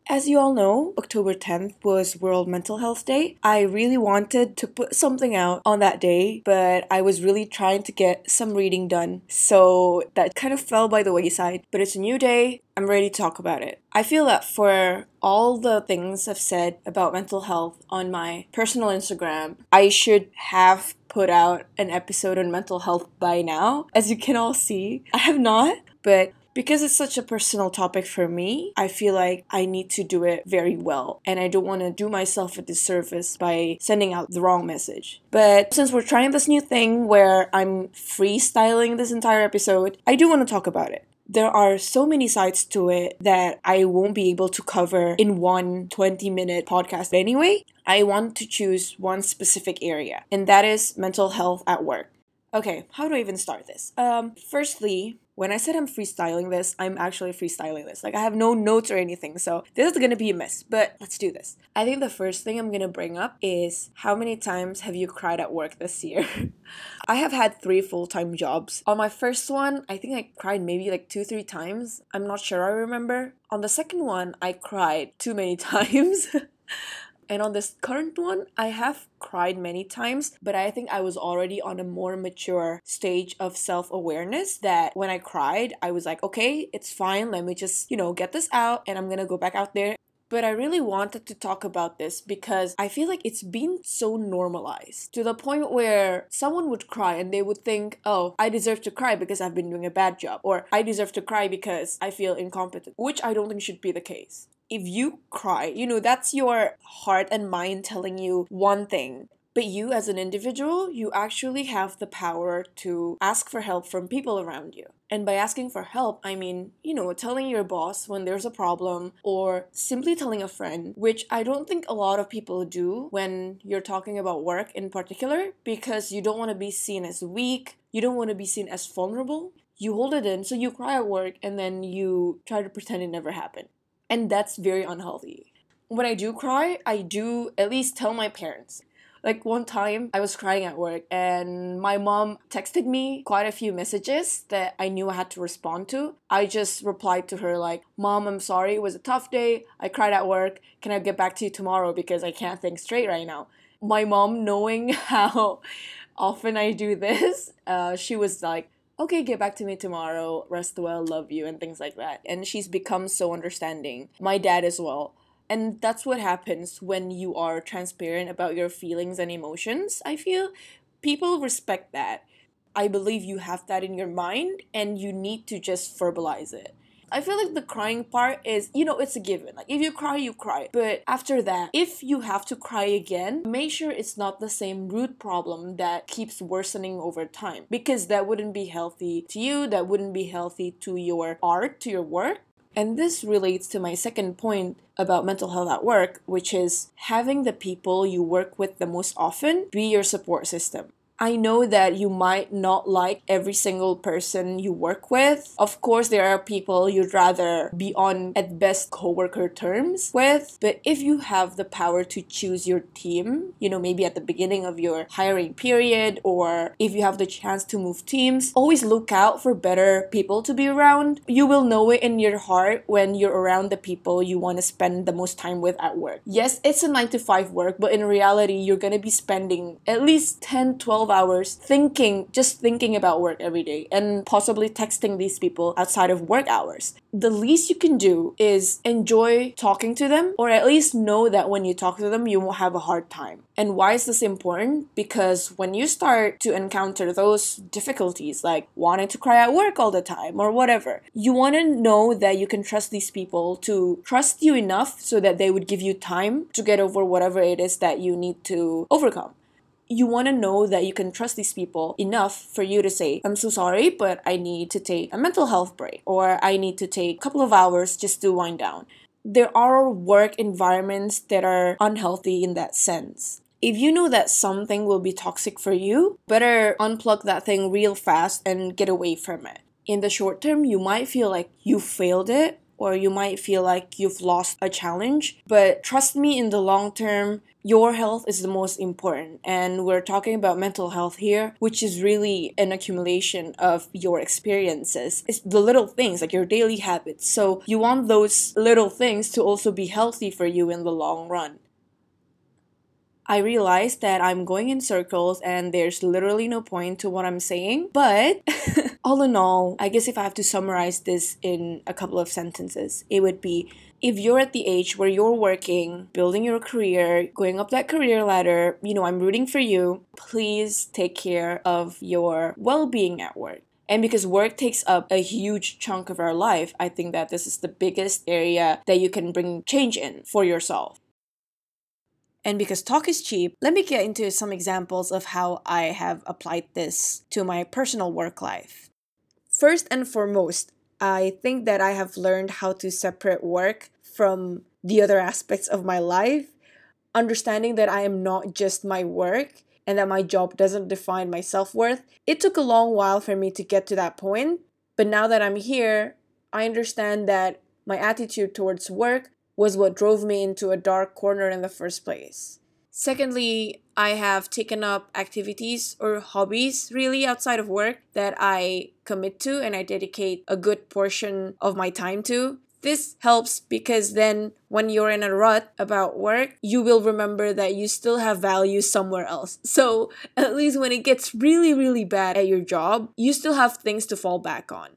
As you all know, October 10th was World Mental Health Day. I really wanted to put something out on that day, but I was really trying to get some reading done. So that kind of fell by the wayside. But it's a new day. I'm ready to talk about it. I feel that for all the things I've said about mental health on my personal Instagram, I should have put out an episode on mental health by now. As you can all see, I have not, but because it's such a personal topic for me, I feel like I need to do it very well. And I don't want to do myself a disservice by sending out the wrong message. But since we're trying this new thing where I'm freestyling this entire episode, I do want to talk about it. There are so many sides to it that I won't be able to cover in one 20-minute podcast anyway. I want to choose one specific area, and that is mental health at work. Okay, how do I even start this? Firstly, when I said I'm freestyling this, I'm actually freestyling this. Like, I have no notes or anything, so this is gonna be a mess, but let's do this. I think the first thing I'm gonna bring up is how many times have you cried at work this year? I have had 3 full-time jobs. On my first one, I think I cried maybe like 2-3 times. I'm not sure I remember. On the second one, I cried too many times. And on this current one, I have cried many times, but I think I was already on a more mature stage of self-awareness that when I cried, I was like, okay, it's fine. Let me just, get this out and I'm gonna go back out there. But I really wanted to talk about this because I feel like it's been so normalized to the point where someone would cry and they would think, oh, I deserve to cry because I've been doing a bad job, or I deserve to cry because I feel incompetent, which I don't think should be the case. If you cry, that's your heart and mind telling you one thing. But you as an individual, you actually have the power to ask for help from people around you. And by asking for help, I mean, telling your boss when there's a problem or simply telling a friend, which I don't think a lot of people do when you're talking about work in particular, because you don't want to be seen as weak, you don't want to be seen as vulnerable. You hold it in, so you cry at work and then you try to pretend it never happened. And that's very unhealthy. When I do cry, I do at least tell my parents. Like one time, I was crying at work and my mom texted me quite a few messages that I knew I had to respond to. I just replied to her like, Mom, I'm sorry, it was a tough day. I cried at work. Can I get back to you tomorrow because I can't think straight right now? My mom, knowing how often I do this, she was like, okay, get back to me tomorrow, rest well, love you, and things like that. And she's become so understanding. My dad as well. And that's what happens when you are transparent about your feelings and emotions, I feel. People respect that. I believe you have that in your mind and you need to just verbalize it. I feel like the crying part is, it's a given. Like, if you cry, you cry. But after that, if you have to cry again, make sure it's not the same root problem that keeps worsening over time. Because that wouldn't be healthy to you, that wouldn't be healthy to your art, to your work. And this relates to my second point about mental health at work, which is having the people you work with the most often be your support system. I know that you might not like every single person you work with. Of course, there are people you'd rather be on, at best, coworker terms with. But if you have the power to choose your team, maybe at the beginning of your hiring period, or if you have the chance to move teams, always look out for better people to be around. You will know it in your heart when you're around the people you want to spend the most time with at work. Yes, it's a 9 to 5 work, but in reality, you're going to be spending at least 10-12 hours just thinking about work every day and possibly texting these people outside of work hours. The least you can do is enjoy talking to them, or at least know that when you talk to them, you won't have a hard time. And why is this important? Because when you start to encounter those difficulties, like wanting to cry at work all the time or whatever, you want to know that you can trust these people to trust you enough so that they would give you time to get over whatever it is that you need to overcome. You want to know that you can trust these people enough for you to say, I'm so sorry, but I need to take a mental health break, or I need to take a couple of hours just to wind down. There are work environments that are unhealthy in that sense. If you know that something will be toxic for you, better unplug that thing real fast and get away from it. In the short term, you might feel like you failed it, or you might feel like you've lost a challenge. But trust me, in the long term, your health is the most important. And we're talking about mental health here, which is really an accumulation of your experiences. It's the little things, like your daily habits. So you want those little things to also be healthy for you in the long run. I realize that I'm going in circles and there's literally no point to what I'm saying, but all in all, I guess if I have to summarize this in a couple of sentences, it would be, if you're at the age where you're working, building your career, going up that career ladder, I'm rooting for you. Please take care of your well-being at work. And because work takes up a huge chunk of our life, I think that this is the biggest area that you can bring change in for yourself. And because talk is cheap, let me get into some examples of how I have applied this to my personal work life. First and foremost, I think that I have learned how to separate work from the other aspects of my life, understanding that I am not just my work and that my job doesn't define my self-worth. It took a long while for me to get to that point, but now that I'm here, I understand that my attitude towards work was what drove me into a dark corner in the first place. Secondly, I have taken up activities or hobbies really outside of work that I commit to and I dedicate a good portion of my time to. This helps because then when you're in a rut about work, you will remember that you still have value somewhere else. So at least when it gets really, really bad at your job, you still have things to fall back on.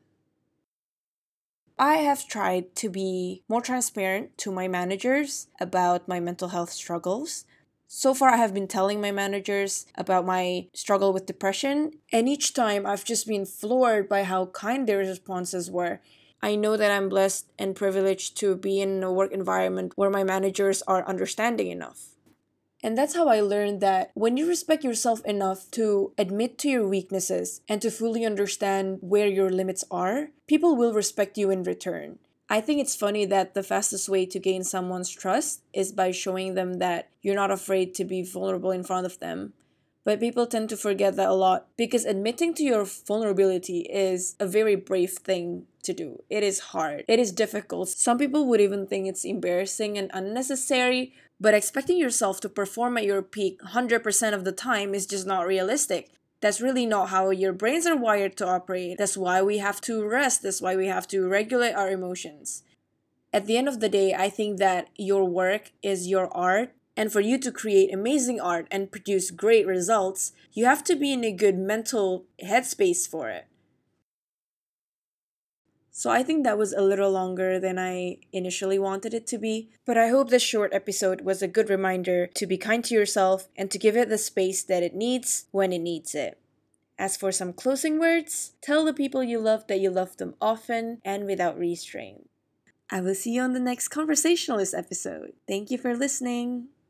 I have tried to be more transparent to my managers about my mental health struggles. So far, I have been telling my managers about my struggle with depression, and each time I've just been floored by how kind their responses were. I know that I'm blessed and privileged to be in a work environment where my managers are understanding enough. And that's how I learned that when you respect yourself enough to admit to your weaknesses and to fully understand where your limits are, people will respect you in return. I think it's funny that the fastest way to gain someone's trust is by showing them that you're not afraid to be vulnerable in front of them. But people tend to forget that a lot because admitting to your vulnerability is a very brave thing to do. It is hard. It is difficult. Some people would even think it's embarrassing and unnecessary, but expecting yourself to perform at your peak 100% of the time is just not realistic. That's really not how your brains are wired to operate. That's why we have to rest. That's why we have to regulate our emotions. At the end of the day, I think that your work is your art. And for you to create amazing art and produce great results, you have to be in a good mental headspace for it. So I think that was a little longer than I initially wanted it to be, but I hope this short episode was a good reminder to be kind to yourself and to give it the space that it needs when it needs it. As for some closing words, tell the people you love that you love them often and without restraint. I will see you on the next conversationalist episode. Thank you for listening.